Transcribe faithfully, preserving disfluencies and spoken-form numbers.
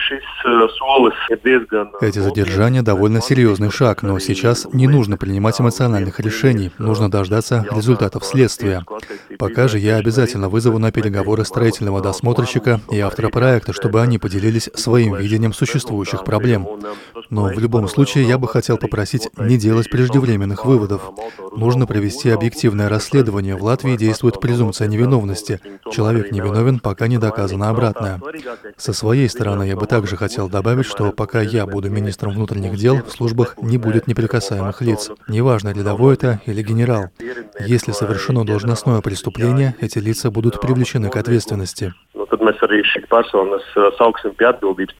Эти задержания довольно серьезный шаг, но сейчас не нужно принимать эмоциональных решений, нужно дождаться результатов следствия. Пока же я обязательно вызову на переговоры строительного досмотрщика и автора проекта, чтобы они поделились своим видением существующих проблем. Но в любом случае я бы хотел попросить не делать преждевременных выводов. Нужно провести объективное расследование. В Латвии действует презумпция невиновности. Человек невиновен, пока не доказано обратное. Со своей стороны я бы также хотел добавить, что пока я буду министром внутренних дел, в службах не будет неприкасаемых лиц. Неважно, рядовой это или генерал. Если совершено должностное преступление, эти лица будут привлечены к ответственности.